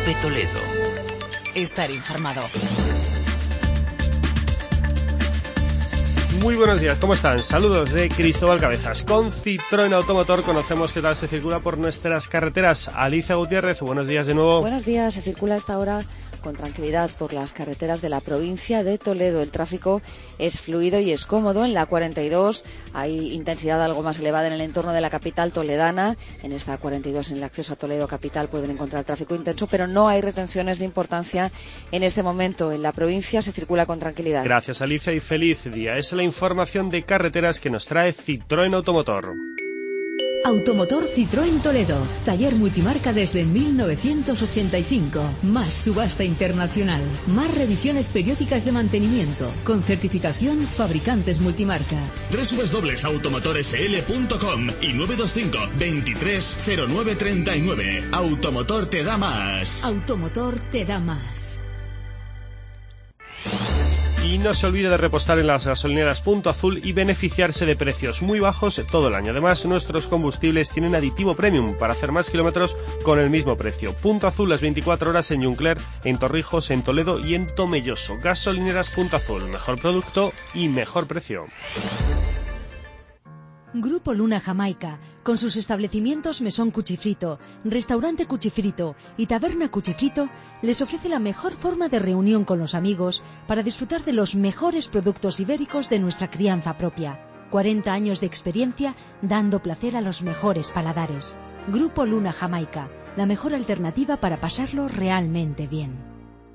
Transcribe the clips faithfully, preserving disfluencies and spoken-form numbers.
COPE Toledo. Estar informado. Muy buenos días, ¿cómo están? Saludos de Cristóbal Cabezas. Con Citroën Automotor conocemos qué tal se circula por nuestras carreteras. Alicia Gutiérrez, buenos días de nuevo. Buenos días, se circula a esta hora con tranquilidad por las carreteras de la provincia de Toledo. El tráfico es fluido y es cómodo. En la cuarenta y dos hay intensidad algo más elevada en el entorno de la capital toledana. En esta cuarenta y dos, en el acceso a Toledo capital, pueden encontrar tráfico intenso, pero no hay retenciones de importancia en este momento. En la provincia se circula con tranquilidad. Gracias, Alicia, y feliz día. Es la información de carreteras que nos trae Citroën Automotor. Automotor Citroën Toledo, taller multimarca desde mil novecientos ochenta y cinco, más subasta internacional, más revisiones periódicas de mantenimiento, con certificación fabricantes multimarca. doble u doble u doble u punto automotor s l punto com y nueve dos cinco, veintitrés cero nueve treinta y nueve. Automotor te da más. Automotor te da más. Y no se olvide de repostar en las gasolineras Punto Azul y beneficiarse de precios muy bajos todo el año. Además, nuestros combustibles tienen aditivo premium para hacer más kilómetros con el mismo precio. Punto Azul las veinticuatro horas en Juncler, en Torrijos, en Toledo y en Tomelloso. Gasolineras Punto Azul, mejor producto y mejor precio. Grupo Luna Jamaica, con sus establecimientos Mesón Cuchifrito, Restaurante Cuchifrito y Taberna Cuchifrito, les ofrece la mejor forma de reunión con los amigos para disfrutar de los mejores productos ibéricos de nuestra crianza propia. cuarenta años de experiencia dando placer a los mejores paladares. Grupo Luna Jamaica, la mejor alternativa para pasarlo realmente bien.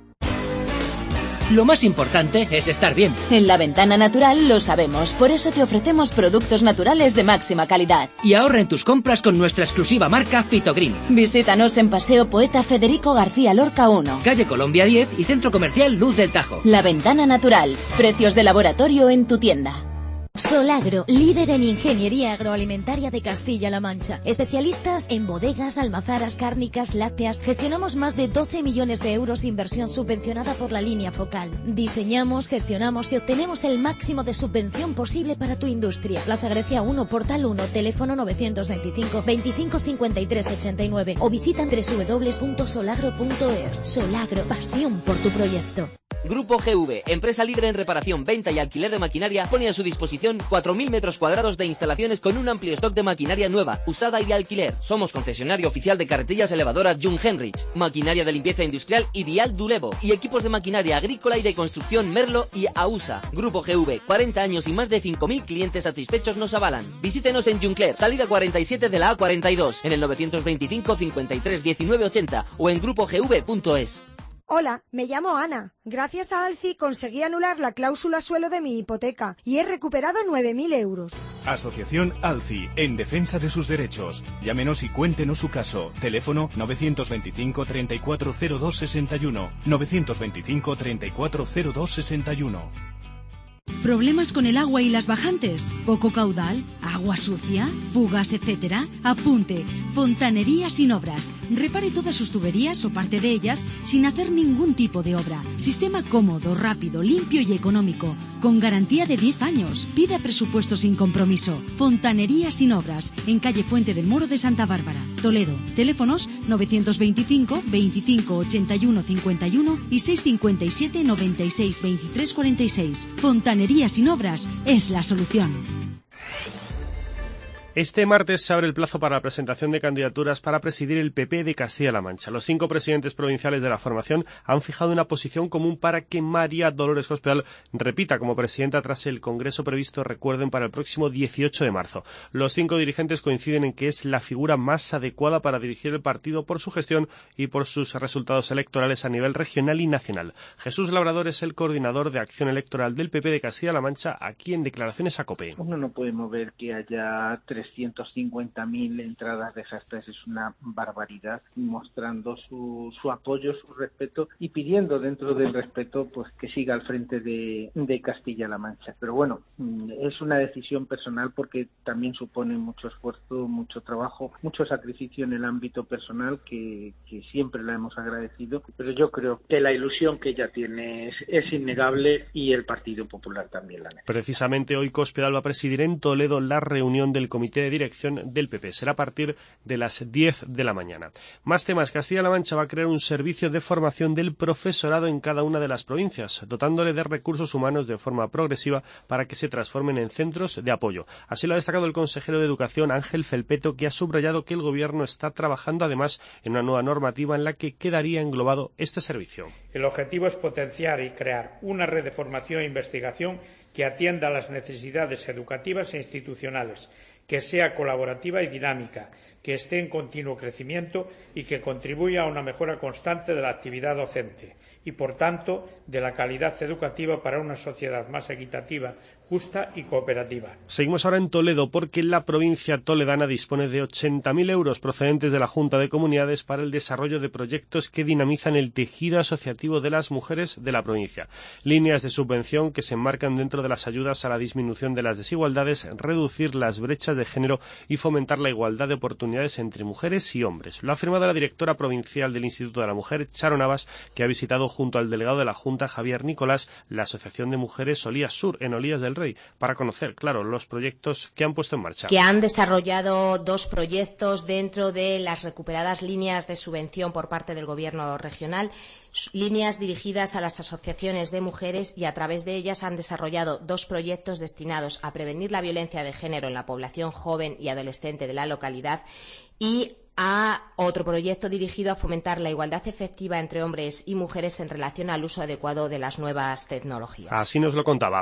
Lo más importante es estar bien. En La Ventana Natural lo sabemos, por eso te ofrecemos productos naturales de máxima calidad. Y ahorra en tus compras con nuestra exclusiva marca Fitogreen. Visítanos en Paseo Poeta Federico García Lorca uno. Calle Colombia diez y Centro Comercial Luz del Tajo. La Ventana Natural, precios de laboratorio en tu tienda. Solagro, líder en ingeniería agroalimentaria de Castilla-La Mancha. Especialistas en bodegas, almazaras, cárnicas, lácteas. Gestionamos más de doce millones de euros de inversión subvencionada por la línea focal. Diseñamos, gestionamos y obtenemos el máximo de subvención posible para tu industria. Plaza Grecia uno, Portal uno, teléfono novecientos veinticinco, veinticinco cincuenta y tres ochenta y nueve o visita doble u doble u doble u punto solagro punto es. Solagro, pasión por tu proyecto. Grupo G V, empresa líder en reparación, venta y alquiler de maquinaria, pone a su disposición cuatro mil metros cuadrados de instalaciones con un amplio stock de maquinaria nueva, usada y de alquiler. Somos concesionario oficial de carretillas elevadoras Jung Henrich, maquinaria de limpieza industrial y Vial Dulevo, y equipos de maquinaria agrícola y de construcción Merlo y AUSA. Grupo G V, cuarenta años y más de cinco mil clientes satisfechos nos avalan. Visítenos en Juncler, salida cuarenta y siete de la A cuarenta y dos, en el novecientos veinticinco cincuenta y tres diecinueve ochenta o en grupo g v punto es. Hola, me llamo Ana. Gracias a Alci conseguí anular la cláusula suelo de mi hipoteca y he recuperado nueve mil euros. Asociación Alci, en defensa de sus derechos. Llámenos y cuéntenos su caso. Teléfono novecientos veinticinco treinta y cuatro cero dos sesenta y uno. novecientos veinticinco treinta y cuatro cero dos sesenta y uno. ¿Problemas con el agua y las bajantes? ¿Poco caudal? ¿Agua sucia? ¿Fugas, etcétera? Apunte. Fontanería Sin Obras. Repare todas sus tuberías o parte de ellas sin hacer ningún tipo de obra. Sistema cómodo, rápido, limpio y económico. Con garantía de diez años. Pida presupuesto sin compromiso. Fontanería Sin Obras. En calle Fuente del Moro de Santa Bárbara, Toledo. Teléfonos novecientos veinticinco veinticinco ochenta y uno cincuenta y uno y seiscientos cincuenta y siete noventa y seis veintitrés cuarenta y seis. Fontanería Sin Obras es la solución. Este martes se abre el plazo para la presentación de candidaturas para presidir el P P de Castilla-La Mancha. Los cinco presidentes provinciales de la formación han fijado una posición común para que María Dolores Cospedal repita como presidenta tras el congreso previsto, recuerden, para el próximo dieciocho de marzo. Los cinco dirigentes coinciden en que es la figura más adecuada para dirigir el partido por su gestión y por sus resultados electorales a nivel regional y nacional. Jesús Labrador es el coordinador de acción electoral del P P de Castilla-La Mancha, aquí en declaraciones a COPE. Uno no puede mover que haya trescientos cincuenta mil entradas de hashtag, es una barbaridad, mostrando su, su apoyo, su respeto y pidiendo dentro del respeto pues que siga al frente de, de Castilla-La Mancha. Pero bueno, es una decisión personal porque también supone mucho esfuerzo, mucho trabajo, mucho sacrificio en el ámbito personal que, que siempre la hemos agradecido, pero yo creo que la ilusión que ella tiene es, es innegable y el Partido Popular también la necesita. Precisamente hoy Cospedal va a presidir en Toledo la reunión del Comité comité de dirección del P P. Será a partir de las diez de la mañana. Más temas. Castilla-La Mancha va a crear un servicio de formación del profesorado en cada una de las provincias, dotándole de recursos humanos de forma progresiva para que se transformen en centros de apoyo. Así lo ha destacado el consejero de Educación, Ángel Felpeto, que ha subrayado que el Gobierno está trabajando además en una nueva normativa en la que quedaría englobado este servicio. El objetivo es potenciar y crear una red de formación e investigación que atienda a las necesidades educativas e institucionales, que sea colaborativa y dinámica, que esté en continuo crecimiento y que contribuya a una mejora constante de la actividad docente y, por tanto, de la calidad educativa para una sociedad más equitativa, justa y cooperativa. Seguimos ahora en Toledo porque la provincia toledana dispone de ochenta mil euros procedentes de la Junta de Comunidades para el desarrollo de proyectos que dinamizan el tejido asociativo de las mujeres de la provincia. Líneas de subvención que se enmarcan dentro de las ayudas a la disminución de las desigualdades, reducir las brechas de género y fomentar la igualdad de oportunidades entre mujeres y hombres. Lo ha afirmado la directora provincial del Instituto de la Mujer, Charo Navas, que ha visitado junto al delegado de la Junta, Javier Nicolás, la Asociación de Mujeres Olías Sur, en Olías del Rey, para conocer, claro, los proyectos que han puesto en marcha. Que han desarrollado dos proyectos dentro de las recuperadas líneas de subvención por parte del Gobierno regional, líneas dirigidas a las asociaciones de mujeres, y a través de ellas han desarrollado dos proyectos destinados a prevenir la violencia de género en la población joven y adolescente de la localidad y a otro proyecto dirigido a fomentar la igualdad efectiva entre hombres y mujeres en relación al uso adecuado de las nuevas tecnologías. Así nos lo contaba.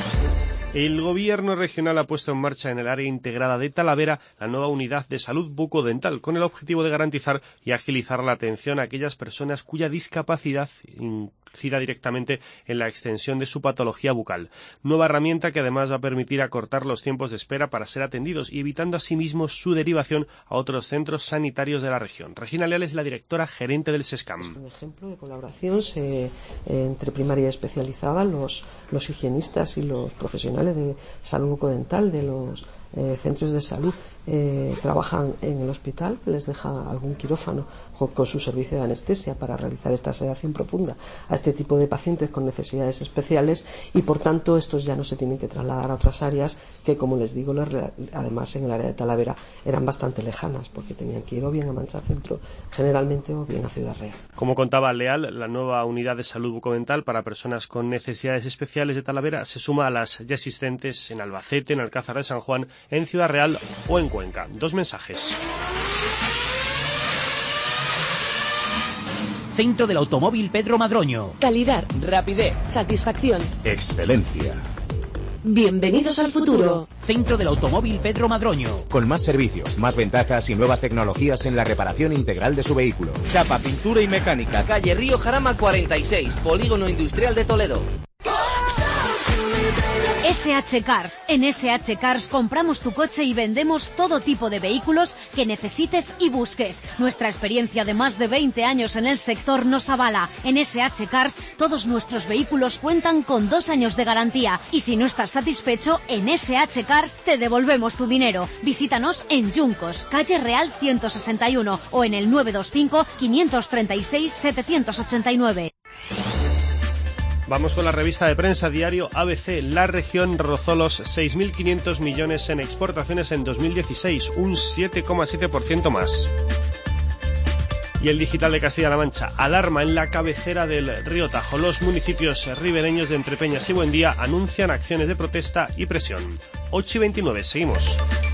El Gobierno regional ha puesto en marcha en el área integrada de Talavera la nueva unidad de salud bucodental, con el objetivo de garantizar y agilizar la atención a aquellas personas cuya discapacidad incida directamente en la extensión de su patología bucal. Nueva herramienta que además va a permitir acortar los tiempos de espera para ser atendidos y evitando asimismo su derivación a otros centros sanitarios de la región. Regina Leal es la directora gerente del SESCAM. Es un ejemplo de colaboración se, eh, entre primaria y especializada, los, los higienistas y los profesionales de salud bucodental de los eh, centros de salud eh, trabajan en el hospital, les deja algún quirófano con, con su servicio de anestesia para realizar esta sedación profunda a este tipo de pacientes con necesidades especiales, y por tanto estos ya no se tienen que trasladar a otras áreas que, como les digo, además en el área de Talavera eran bastante lejanas porque tenían que ir o bien a Mancha Centro generalmente o bien a Ciudad Real. Como contaba Leal, la nueva unidad de salud bucodental para personas con necesidades especiales de Talavera se suma a las ya existentes en Albacete, en Alcázar de San Juan, en Ciudad Real o en Cuenca. Dos mensajes. Centro del Automóvil Pedro Madroño. Calidad, rapidez, satisfacción, excelencia. Bienvenidos al futuro. Centro del Automóvil Pedro Madroño. Con más servicios, más ventajas y nuevas tecnologías en la reparación integral de su vehículo. Chapa, pintura y mecánica. Calle Río Jarama cuarenta y seis, Polígono Industrial de Toledo. S H Cars. En S H Cars compramos tu coche y vendemos todo tipo de vehículos que necesites y busques. Nuestra experiencia de más de veinte años en el sector nos avala. En S H Cars todos nuestros vehículos cuentan con dos años de garantía. Y si no estás satisfecho, en S H Cars te devolvemos tu dinero. Visítanos en Yuncos, calle Real ciento sesenta y uno o en el nueve dos cinco, quinientos treinta y seis, setecientos ochenta y nueve. Vamos con la revista de prensa diario A B C. La región rozó los seis mil quinientos millones en exportaciones en dos mil dieciséis, un siete coma siete por ciento más. Y el Digital de Castilla-La Mancha: alarma en la cabecera del río Tajo. Los municipios ribereños de Entrepeñas y Buendía anuncian acciones de protesta y presión. ocho y veintinueve, seguimos.